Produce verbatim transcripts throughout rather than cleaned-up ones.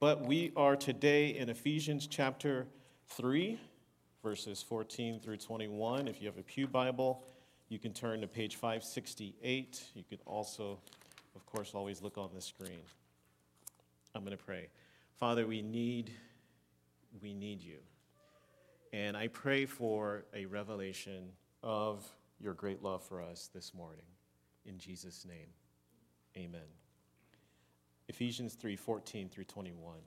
But we are today in Ephesians chapter three, verses fourteen through twenty-one. If you have a pew Bible, you can turn to page five sixty-eight. You can also, of course, always look on the screen. I'm going to pray. Father, we need, we need you. And I pray for a revelation of your great love for us this morning. In Jesus' name, amen. Ephesians three, fourteen through twenty-one.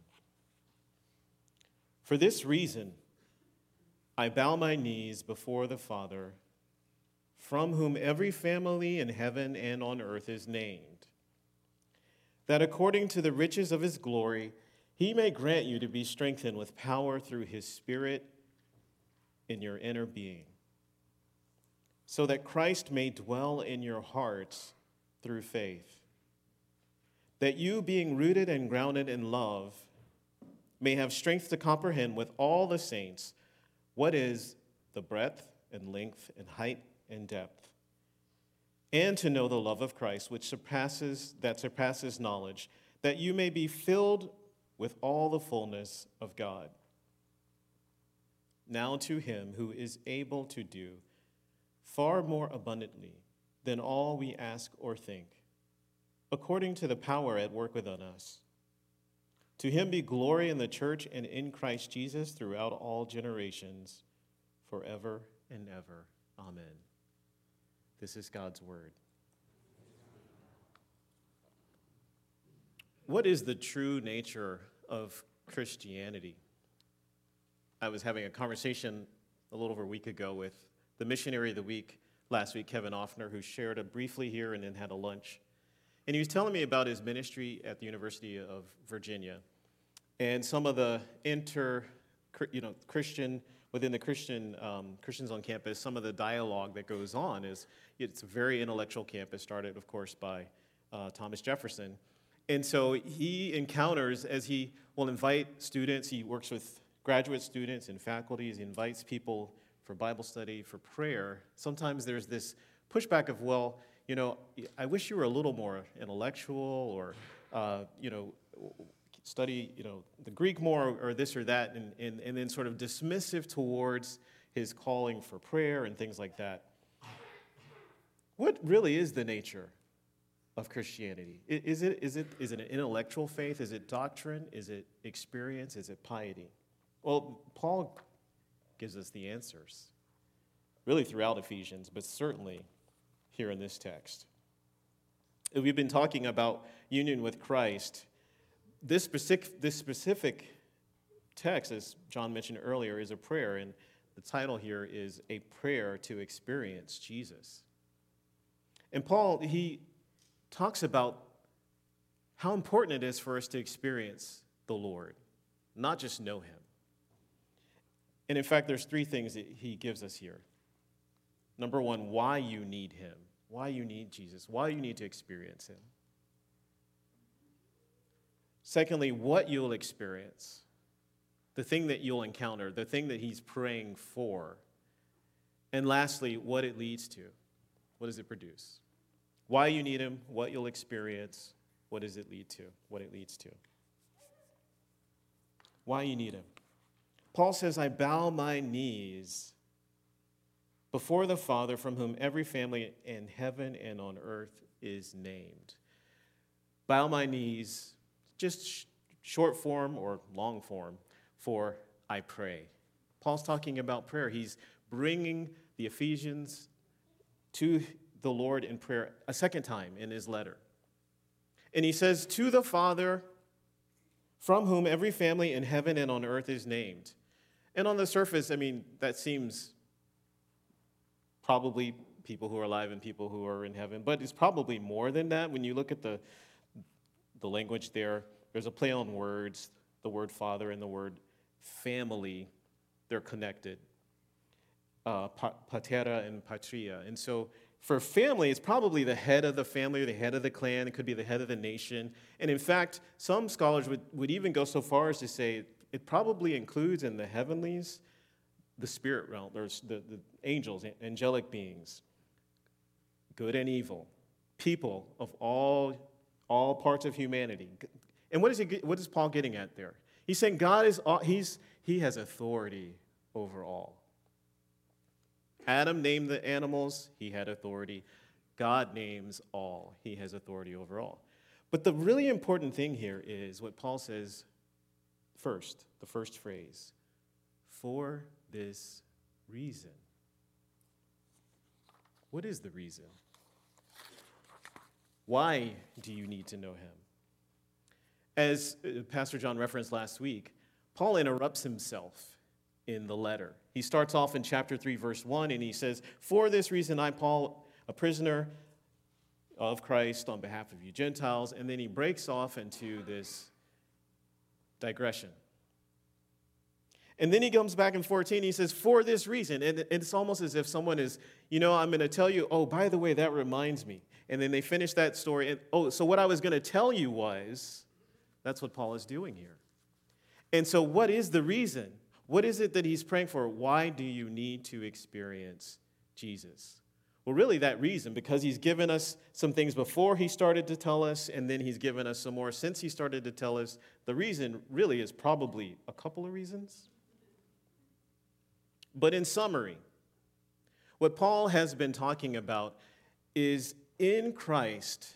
For this reason, I bow my knees before the Father, from whom every family in heaven and on earth is named, that according to the riches of his glory, he may grant you to be strengthened with power through his Spirit in your inner being, so that Christ may dwell in your hearts through faith, that you, being rooted and grounded in love, may have strength to comprehend with all the saints what is the breadth and length and height and depth, and to know the love of Christ, which surpasses that surpasses knowledge, that you may be filled with all the fullness of God. Now to him who is able to do far more abundantly than all we ask or think, according to the power at work within us. To him be glory in the church and in Christ Jesus throughout all generations, forever and ever. Amen. This is God's word. What is the true nature of Christianity? I was having a conversation a little over a week ago with the missionary of the week last week, Kevin Offner, who shared it briefly here and then had a lunch. And he was telling me about his ministry at the University of Virginia and some of the inter, you know, Christian, within the Christian, um, Christians on campus, some of the dialogue that goes on is, it's a very intellectual campus, started, of course, by uh, Thomas Jefferson. And so he encounters, as he will invite students, he works with graduate students and faculties, he invites people for Bible study, for prayer. Sometimes there's this pushback of, well, you know, I wish you were a little more intellectual, or, uh, you know, study, you know, the Greek more, or this or that, and, and, and then sort of dismissive towards his calling for prayer and things like that. What really is the nature of Christianity? Is it, is it, is it an intellectual faith? Is it doctrine? Is it experience? Is it piety? Well, Paul gives us the answers, really throughout Ephesians, but certainly here in this text. We've been talking about union with Christ. This specific, this specific text, as John mentioned earlier, is a prayer, and the title here is A Prayer to Experience Jesus. And Paul, he talks about how important it is for us to experience the Lord, not just know him. And in fact, there's three things that he gives us here. Number one, why you need him, why you need Jesus, why you need to experience him. Secondly, what you'll experience, the thing that you'll encounter, the thing that he's praying for. And lastly, what it leads to. What does it produce? Why you need him, what you'll experience, what does it lead to, what it leads to. Why you need him. Paul says, I bow my knees before the Father, from whom every family in heaven and on earth is named. Bow my knees, just sh- short form or long form for I pray. Paul's talking about prayer. He's bringing the Ephesians to the Lord in prayer a second time in his letter. And he says, to the Father, from whom every family in heaven and on earth is named. And on the surface, I mean, that seems probably people who are alive and people who are in heaven, but it's probably more than that. When you look at the, the language there, there's a play on words, the word father and the word family, they're connected. Uh, patera and patria. And so for family, it's probably the head of the family or the head of the clan. It could be the head of the nation. And in fact, some scholars would, would even go so far as to say it probably includes in the heavenlies the spirit realm. There's the, the angels, angelic beings, good and evil, people of all, all parts of humanity. And what is he, what is Paul getting at there? He's saying God is, he's, he has authority over all. Adam named the animals, he had authority. God names all, he has authority over all. But the really important thing here is what Paul says first, the first phrase, for this reason. What is the reason? Why do you need to know him? As Pastor John referenced last week, Paul interrupts himself in the letter. He starts off in chapter three, verse one, and he says, for this reason I, Paul, a prisoner of Christ on behalf of you Gentiles, and then he breaks off into this digression. And then he comes back in fourteen, he says, for this reason, and it's almost as if someone is, you know, I'm going to tell you, oh, by the way, that reminds me. And then they finish that story, and oh, so what I was going to tell you was, that's what Paul is doing here. And so what is the reason? What is it that he's praying for? Why do you need to experience Jesus? Well, really that reason, because he's given us some things before he started to tell us, and then he's given us some more since he started to tell us. The reason really is probably a couple of reasons. But in summary, what Paul has been talking about is in Christ,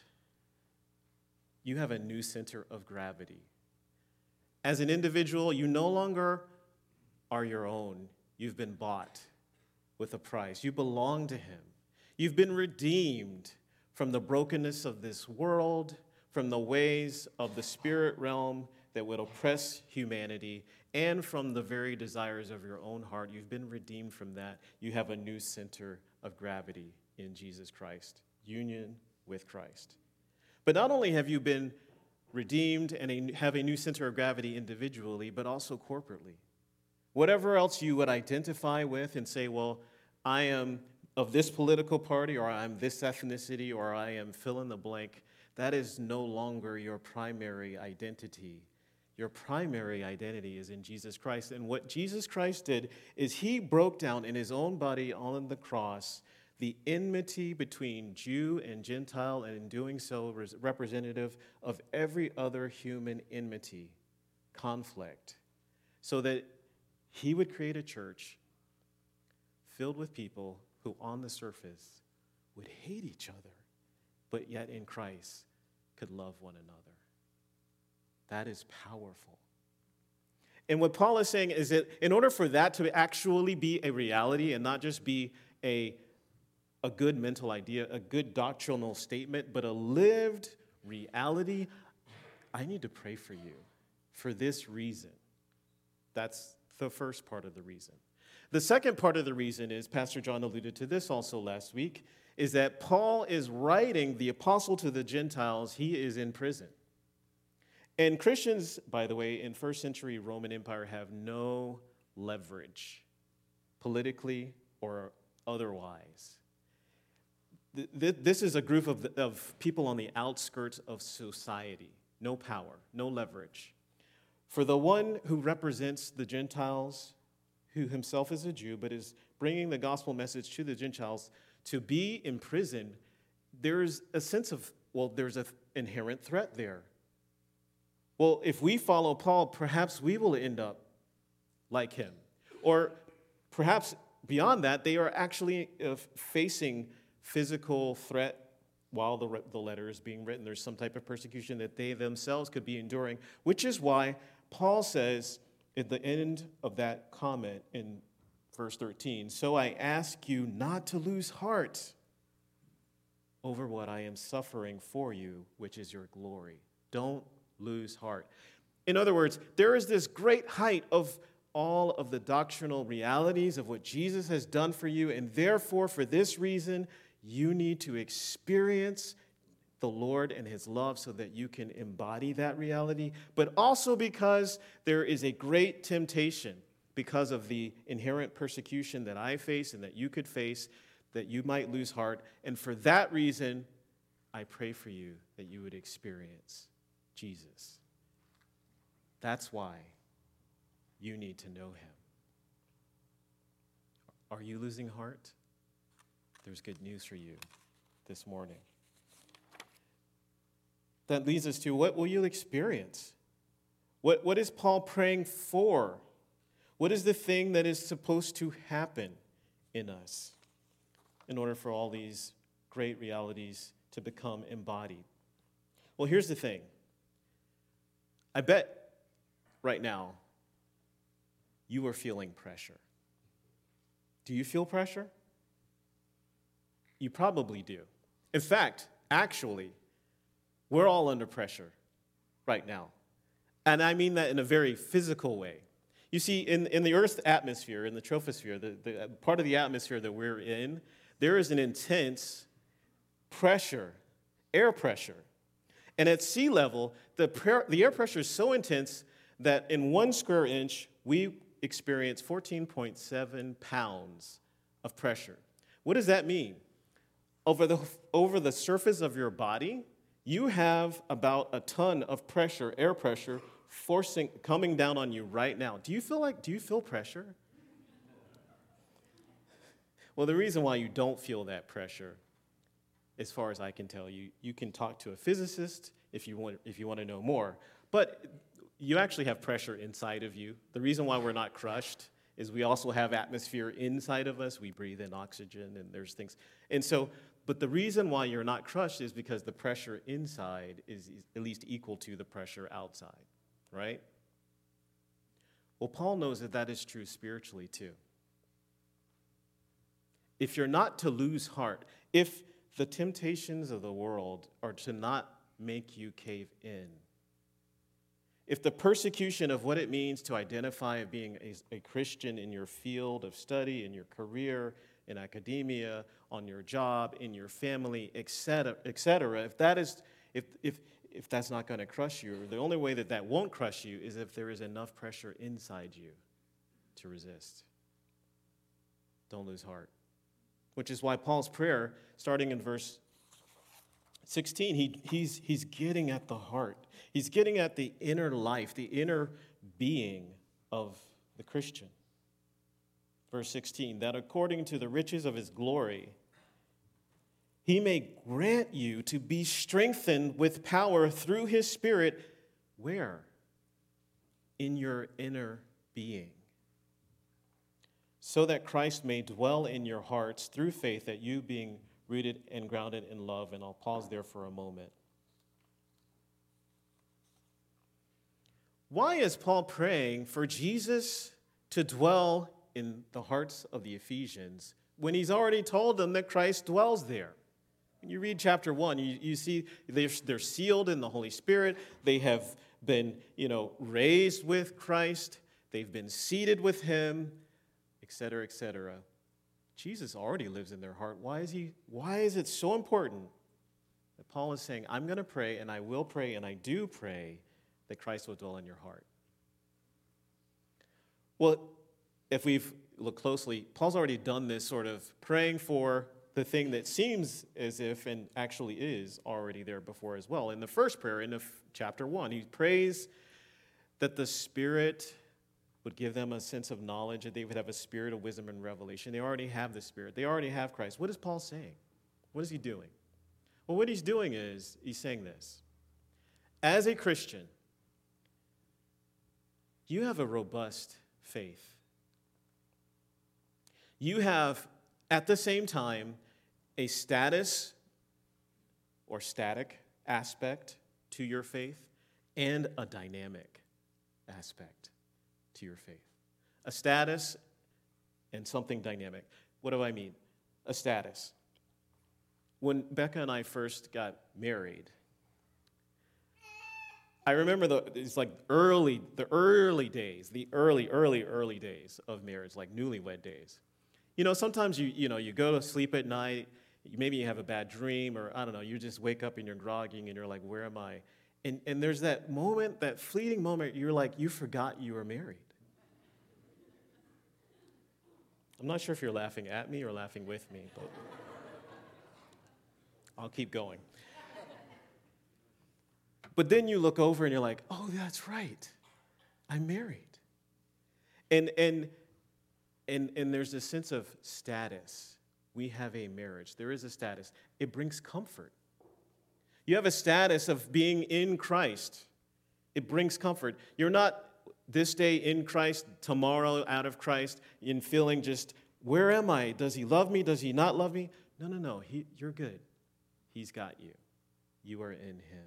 you have a new center of gravity. As an individual, you no longer are your own. You've been bought with a price. You belong to him. You've been redeemed from the brokenness of this world, from the ways of the spirit realm that would oppress humanity, and from the very desires of your own heart. You've been redeemed from that. You have a new center of gravity in Jesus Christ, union with Christ. But not only have you been redeemed and a, have a new center of gravity individually, but also corporately. Whatever else you would identify with and say, well, I am of this political party, or I'm this ethnicity, or I am fill in the blank, that is no longer your primary identity. Your primary identity is in Jesus Christ. And what Jesus Christ did is he broke down in his own body on the cross the enmity between Jew and Gentile, and in doing so, representative of every other human enmity, conflict, so that he would create a church filled with people who on the surface would hate each other, but yet in Christ could love one another. That is powerful. And what Paul is saying is that in order for that to actually be a reality and not just be a, a good mental idea, a good doctrinal statement, but a lived reality, I need to pray for you for this reason. That's the first part of the reason. The second part of the reason is, Pastor John alluded to this also last week, is that Paul is writing the epistle to the Gentiles. He is in prison. And Christians, by the way, in first century Roman Empire have no leverage, politically or otherwise. This is a group of, of people on the outskirts of society. No power, no leverage. For the one who represents the Gentiles, who himself is a Jew, but is bringing the gospel message to the Gentiles, to be in prison, there's a sense of, well, there's an inherent threat there. Well, if we follow Paul, perhaps we will end up like him. Or perhaps beyond that, they are actually uh, facing physical threat while the, the letter is being written. There's some type of persecution that they themselves could be enduring, which is why Paul says at the end of that comment in verse thirteen, so I ask you not to lose heart over what I am suffering for you, which is your glory. Don't lose heart. In other words, there is this great height of all of the doctrinal realities of what Jesus has done for you, and therefore, for this reason, you need to experience the Lord and his love so that you can embody that reality, but also because there is a great temptation because of the inherent persecution that I face and that you could face, that you might lose heart. And for that reason, I pray for you that you would experience Jesus. That's why you need to know him. Are you losing heart? There's good news for you this morning. that leads us to what will you experience? What, what is Paul praying for? What is the thing that is supposed to happen in us in order for all these great realities to become embodied? Well, here's the thing. I bet right now you are feeling pressure. Do you feel pressure? You probably do. In fact, actually, we're all under pressure right now. And I mean that in a very physical way. You see, in, in the Earth's atmosphere, in the troposphere, the, the part of the atmosphere that we're in, there is an intense pressure, air pressure. And at sea level, the, pre- the air pressure is so intense that in one square inch, we experience fourteen point seven pounds of pressure. What does that mean? Over the, over the surface of your body, you have about a ton of pressure, air pressure, forcing, coming down on you right now. Do you feel like, do you feel pressure? Well, the reason why you don't feel that pressure, as far as I can tell you, you can talk to a physicist if you want, if you want to know more. But you actually have pressure inside of you. The reason why we're not crushed is we also have atmosphere inside of us. We breathe in oxygen, and there's things. And so, but the reason why you're not crushed is because the pressure inside is at least equal to the pressure outside, right? Well, Paul knows that that is true spiritually too. If you're not to lose heart, if the temptations of the world are to not make you cave in, if the persecution of what it means to identify as being a, a Christian in your field of study, in your career, in academia, on your job, in your family, et cetera, et cetera, if that is, if if if that's not going to crush you, the only way that that won't crush you is if there is enough pressure inside you to resist. Don't lose heart. Which is why Paul's prayer, starting in verse sixteen, he, he's, he's getting at the heart. He's getting at the inner life, the inner being of the Christian. Verse sixteen, that according to the riches of his glory, he may grant you to be strengthened with power through his Spirit. Where? In your inner being. So that Christ may dwell in your hearts through faith, that you being rooted and grounded in love. And I'll pause there for a moment. Why is Paul praying for Jesus to dwell in the hearts of the Ephesians when he's already told them that Christ dwells there? When you read chapter one, you, you see they're, they're sealed in the Holy Spirit. They have been, you know, raised with Christ. They've been seated with him, et cetera, et cetera. Jesus already lives in their heart. Why is he? Why is it so important that Paul is saying, I'm going to pray, and I will pray, and I do pray that Christ will dwell in your heart? Well, if we've looked closely, Paul's already done this sort of praying for the thing that seems as if, and actually is, already there before as well. In the first prayer, in the f- chapter one, he prays that the Spirit would give them a sense of knowledge, that they would have a spirit of wisdom and revelation. They already have the Spirit. They already have Christ. What is Paul saying? What is he doing? Well, what he's doing is, he's saying this. As a Christian, you have a robust faith. You have, at the same time, a status or static aspect to your faith and a dynamic aspect to your faith. A status and something dynamic. What do I mean? A status. When Becca and I first got married, I remember the it's like early, the early days, the early, early, early days of marriage, like newlywed days. You know, sometimes you you know you go to sleep at night, maybe you have a bad dream, or I don't know, you just wake up and you're groggy and you're like, where am I? And and there's that moment, that fleeting moment, you're like, you forgot you were married. I'm not sure if you're laughing at me or laughing with me, but I'll keep going. But then you look over and you're like, oh, that's right. I'm married. And and and and there's a sense of status. We have a marriage. There is a status. It brings comfort. You have a status of being in Christ. It brings comfort. You're not this day in Christ, tomorrow out of Christ, in feeling just, where am I? Does he love me? Does he not love me? No, no, no. He, you're good. He's got you. You are in him.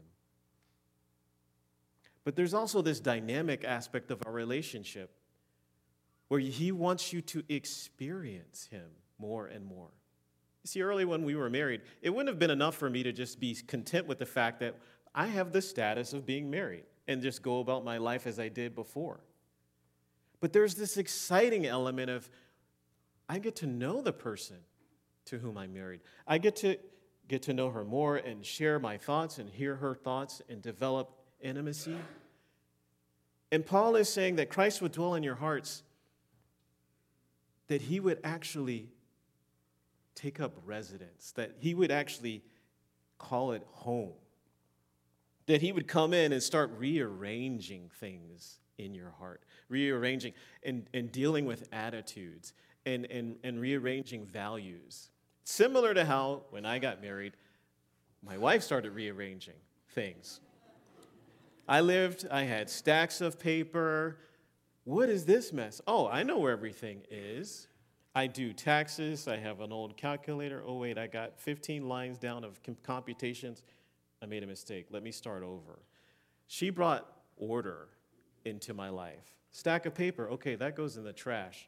But there's also this dynamic aspect of our relationship where he wants you to experience him more and more. You see, early when we were married, it wouldn't have been enough for me to just be content with the fact that I have the status of being married and just go about my life as I did before. But there's this exciting element of, I get to know the person to whom I'm married. I get to get to know her more and share my thoughts and hear her thoughts and develop intimacy. And Paul is saying that Christ would dwell in your hearts, that he would actually take up residence, that he would actually call it home, that he would come in and start rearranging things in your heart, rearranging and, and dealing with attitudes and, and, and rearranging values. Similar to how, when I got married, my wife started rearranging things. I lived, I had stacks of paper. What is this mess? Oh, I know where everything is. I do taxes. I have an old calculator. Oh, wait, I got fifteen lines down of computations. I made a mistake. Let me start over. She brought order into my life. Stack of paper. Okay, that goes in the trash.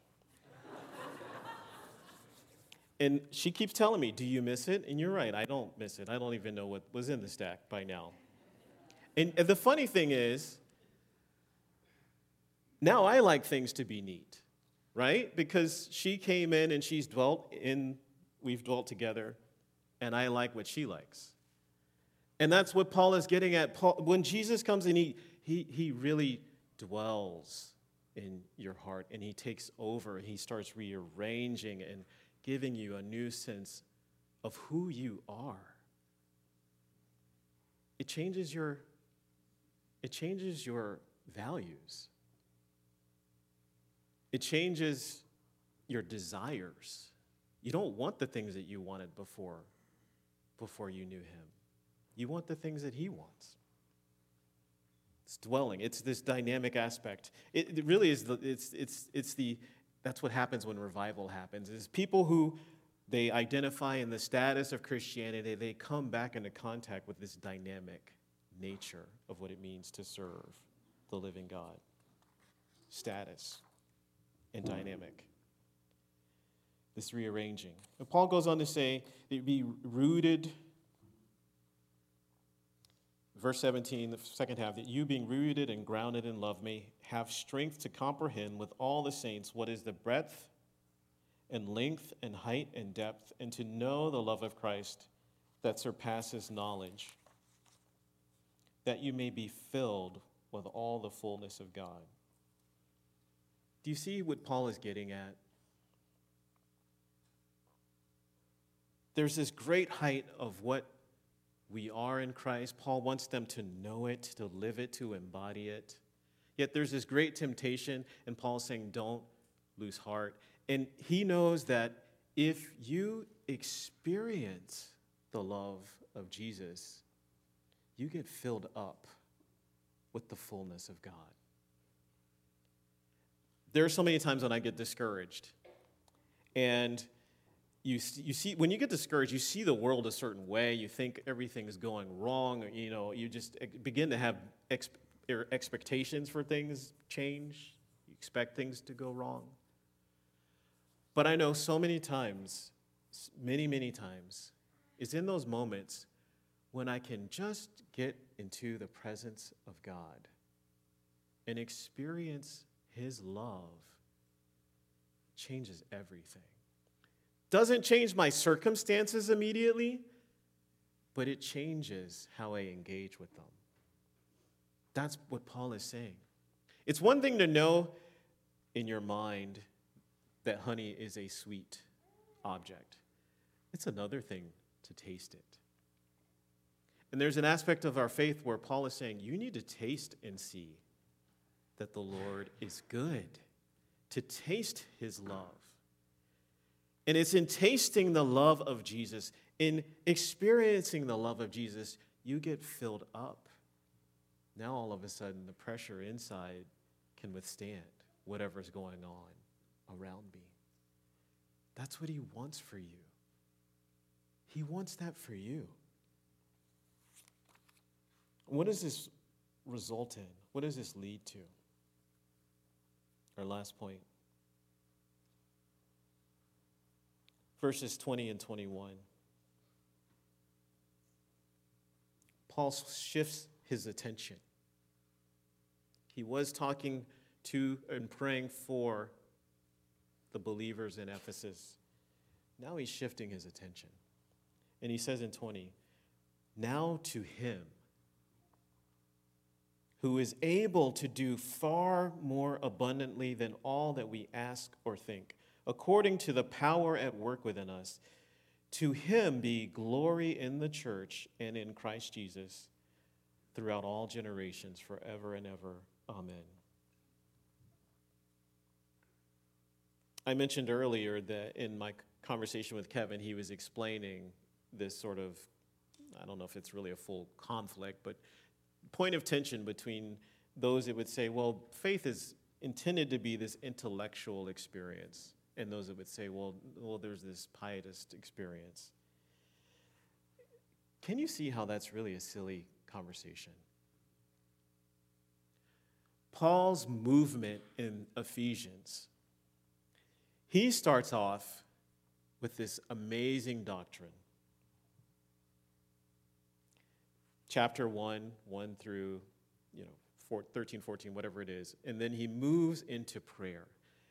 And she keeps telling me, do you miss it? And you're right, I don't miss it. I don't even know what was in the stack by now. And the funny thing is, now I like things to be neat, right? Because she came in and she's dwelt in, we've dwelt together, and I like what she likes. And that's what Paul is getting at. Paul, when Jesus comes in, he, he, he really dwells in your heart, and he takes over, and he starts rearranging and giving you a new sense of who you are. It changes your, it changes your values. It changes your desires. You don't want the things that you wanted before, before you knew him. You want the things that he wants. It's dwelling. It's this dynamic aspect. It, it really is the, it's, it's, it's the, that's what happens when revival happens, is people who they identify in the status of Christianity, they come back into contact with this dynamic nature of what it means to serve the living God. Status and dynamic. This rearranging. And Paul goes on to say, it be rooted, verse seventeen, the second half, that you being rooted and grounded in love may have strength to comprehend with all the saints what is the breadth and length and height and depth, and to know the love of Christ that surpasses knowledge, that you may be filled with all the fullness of God. Do you see what Paul is getting at? There's this great height of what we are in Christ. Paul wants them to know it, to live it, to embody it. Yet there's this great temptation, and Paul's saying, don't lose heart. And he knows that if you experience the love of Jesus, you get filled up with the fullness of God. There are so many times when I get discouraged. And you, you see, when you get discouraged, you see the world a certain way. You think everything is going wrong. You know, you just begin to have ex- expectations for things change. You expect things to go wrong. But I know so many times, many, many times, it's in those moments when I can just get into the presence of God and experience his love. Changes everything. Doesn't change my circumstances immediately, but it changes how I engage with them. That's what Paul is saying. It's one thing to know in your mind that honey is a sweet object. It's another thing to taste it. And there's an aspect of our faith where Paul is saying, you need to taste and see that the Lord is good, to taste his love. And it's in tasting the love of Jesus, in experiencing the love of Jesus, you get filled up. Now all of a sudden the pressure inside can withstand whatever's going on around me. That's what he wants for you. He wants that for you. What does this result in? What does this lead to? Our last point. Verses twenty and twenty-one. Paul shifts his attention. He was talking to and praying for the believers in Ephesus. Now he's shifting his attention. And he says in twenty, now to him who is able to do far more abundantly than all that we ask or think, according to the power at work within us, to him be glory in the church and in Christ Jesus throughout all generations, forever and ever. Amen. I mentioned earlier that in my conversation with Kevin, he was explaining this sort of, I don't know if it's really a full conflict, but point of tension between those that would say, well, faith is intended to be this intellectual experience, and those that would say, well, well, there's this pietist experience. Can you see how that's really a silly conversation? Paul's movement in Ephesians, he starts off with this amazing doctrine. Chapter one, one through, you know, four, thirteen, fourteen, whatever it is. And then he moves into prayer.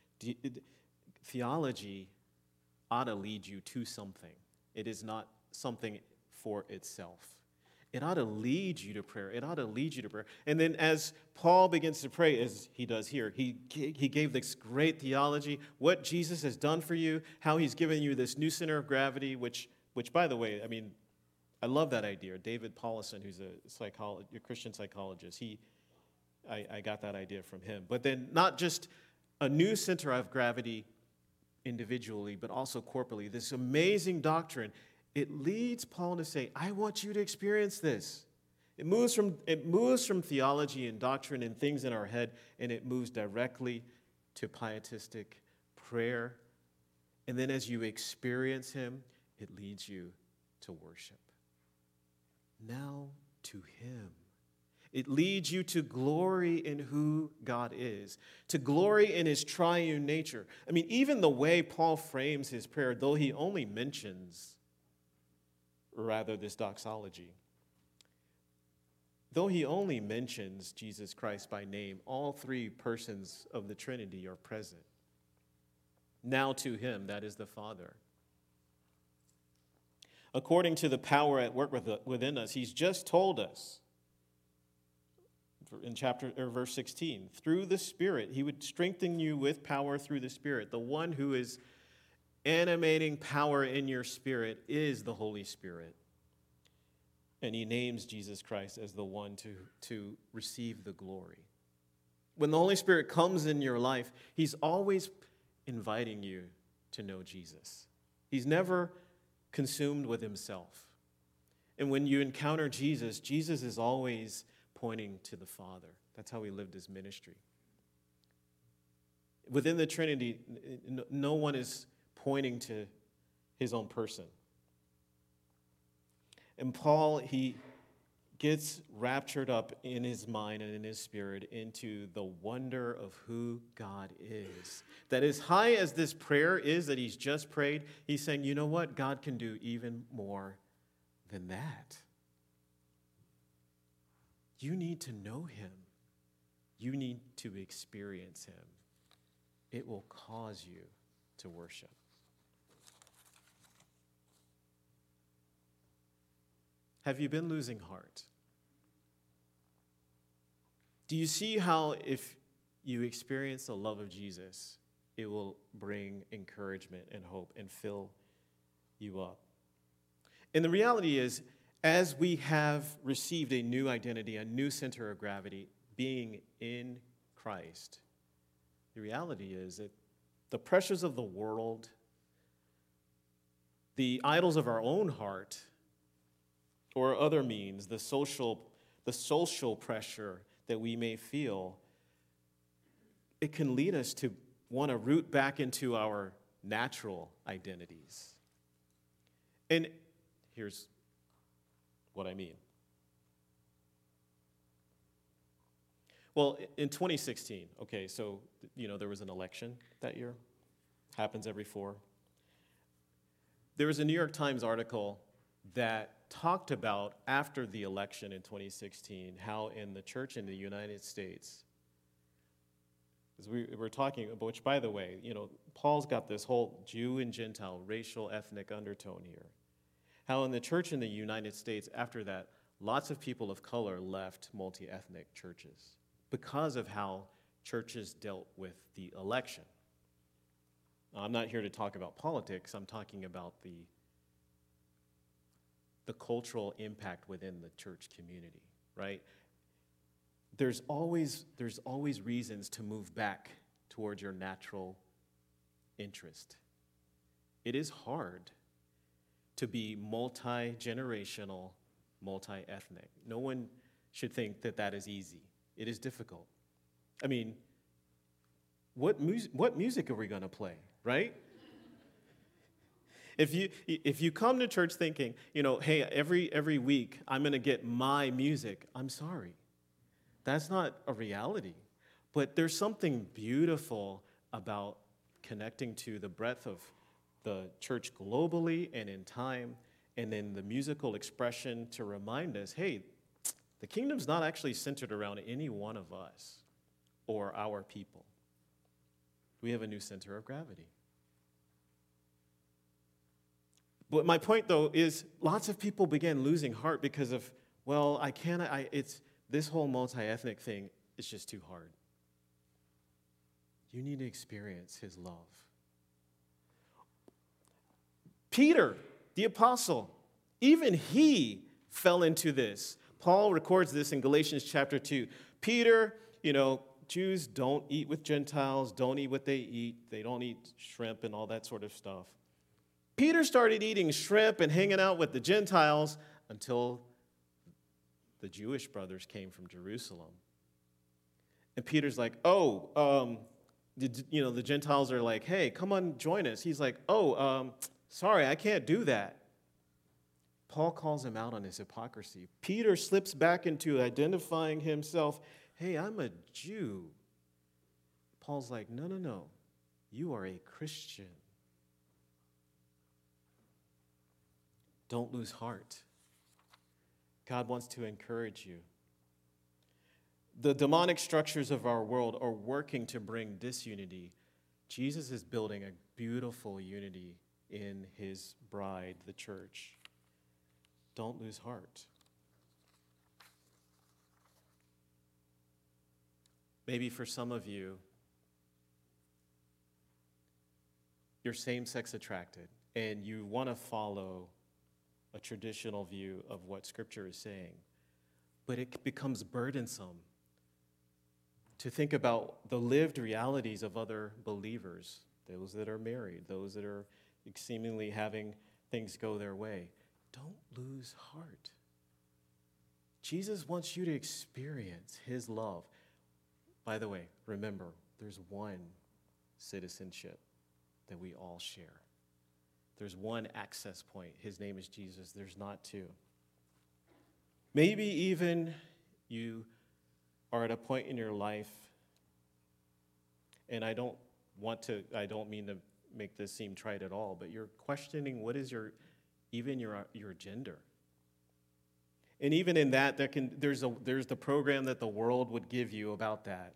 Theology ought to lead you to something. It is not something for itself. It ought to lead you to prayer. It ought to lead you to prayer. And then as Paul begins to pray, as he does here, he, he gave this great theology, what Jesus has done for you, how he's given you this new center of gravity, which, which by the way, I mean, I love that idea. David Paulison, who's a, psycholo- a Christian psychologist, he, I, I got that idea from him. But then not just a new center of gravity individually, but also corporately. This amazing doctrine, it leads Paul to say, I want you to experience this. It moves from, it moves from theology and doctrine and things in our head, and it moves directly to pietistic prayer. And then as you experience him, it leads you to worship. Now to him. It leads you to glory in who God is, to glory in his triune nature. I mean, even the way Paul frames his prayer, though he only mentions, rather, this doxology, though he only mentions Jesus Christ by name, all three persons of the Trinity are present. Now to him, that is the Father. According to the power at work within us, he's just told us in chapter or verse sixteen, through the Spirit, he would strengthen you with power through the Spirit. The one who is animating power in your spirit is the Holy Spirit. And he names Jesus Christ as the one to, to receive the glory. When the Holy Spirit comes in your life, he's always inviting you to know Jesus. He's never consumed with himself. And when you encounter Jesus, Jesus is always pointing to the Father. That's how he lived his ministry. Within the Trinity, no one is pointing to his own person. And Paul, he gets raptured up in his mind and in his spirit into the wonder of who God is. That as high as this prayer is that he's just prayed, he's saying, you know what? God can do even more than that. You need to know him. You need to experience him. It will cause you to worship. Have you been losing heart? Do you see how if you experience the love of Jesus, it will bring encouragement and hope and fill you up? And the reality is, as we have received a new identity, a new center of gravity, being in Christ, the reality is that the pressures of the world, the idols of our own heart, or other means, the social, the social pressure that we may feel, it can lead us to want to root back into our natural identities. And here's what I mean. Well, in twenty sixteen, okay, so, you know, there was an election that year. Happens every four. There was a New York Times article that talked about, after the election in twenty sixteen, how in the church in the United States, as we were talking about, which, by the way, you know, Paul's got this whole Jew and Gentile racial ethnic undertone here. How in the church in the United States, after that, lots of people of color left multi-ethnic churches because of how churches dealt with the election. Now, I'm not here to talk about politics. I'm talking about the, the cultural impact within the church community, right? There's always, there's always reasons to move back towards your natural interest. It is hard to be multi-generational, multi-ethnic. No one should think that that is easy. It is difficult. I mean, what, mu- what music are we going to play, right? If you if you come to church thinking, you know, hey, every every week I'm going to get my music, I'm sorry. That's not a reality. But there's something beautiful about connecting to the breadth of the church globally and in time, and then the musical expression to remind us, hey, the kingdom's not actually centered around any one of us or our people. We have a new center of gravity. But my point, though, is lots of people began losing heart because of, well, I can't, I, it's, this whole multi-ethnic thing is just too hard. You need to experience his love. Peter, the apostle, even he fell into this. Paul records this in Galatians chapter two. Peter, you know, Jews don't eat with Gentiles, don't eat what they eat. They don't eat shrimp and all that sort of stuff. Peter started eating shrimp and hanging out with the Gentiles until the Jewish brothers came from Jerusalem. And Peter's like, oh, um, did, you know, the Gentiles are like, hey, come on, join us. He's like, oh, um, sorry, I can't do that. Paul calls him out on his hypocrisy. Peter slips back into identifying himself, hey, I'm a Jew. Paul's like, no, no, no, you are a Christian. Don't lose heart. God wants to encourage you. The demonic structures of our world are working to bring disunity. Jesus is building a beautiful unity in his bride, the church. Don't lose heart. Maybe for some of you, you're same-sex attracted, and you want to follow a traditional view of what Scripture is saying, but it becomes burdensome to think about the lived realities of other believers, those that are married, those that are seemingly having things go their way. Don't lose heart. Jesus wants you to experience his love. By the way, remember, there's one citizenship that we all share. There's one access point. His name is Jesus. There's not two. Maybe even you are at a point in your life, and I don't want to, I don't mean to make this seem trite at all, but you're questioning what is your, even your, your gender. And even in that, there can, there's, a, there's the program that the world would give you about that.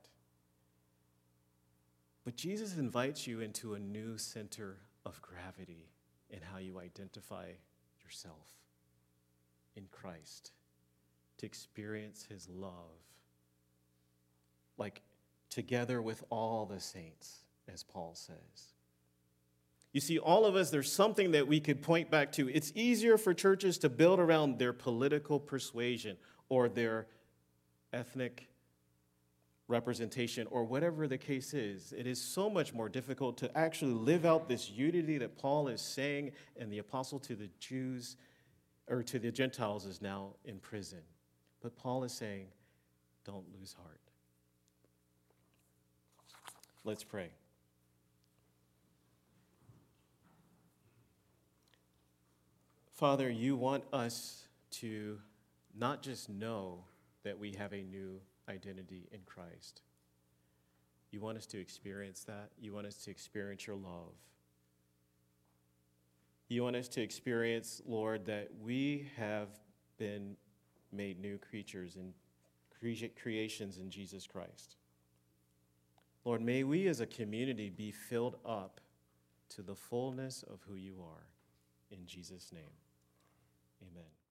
But Jesus invites you into a new center of gravity in how you identify yourself in Christ, to experience his love, like together with all the saints, as Paul says. You see, all of us, there's something that we could point back to. It's easier for churches to build around their political persuasion or their ethnic representation or whatever the case is. It is so much more difficult to actually live out this unity that Paul is saying and the apostle to the Jews. or to the Gentiles is now in prison. But Paul is saying, don't lose heart. Let's pray. Father, you want us to not just know that we have a new identity in Christ. You want us to experience that. You want us to experience your love. You want us to experience, Lord, that we have been made new creatures and creations in Jesus Christ. Lord, may we as a community be filled up to the fullness of who you are. In Jesus' name, amen.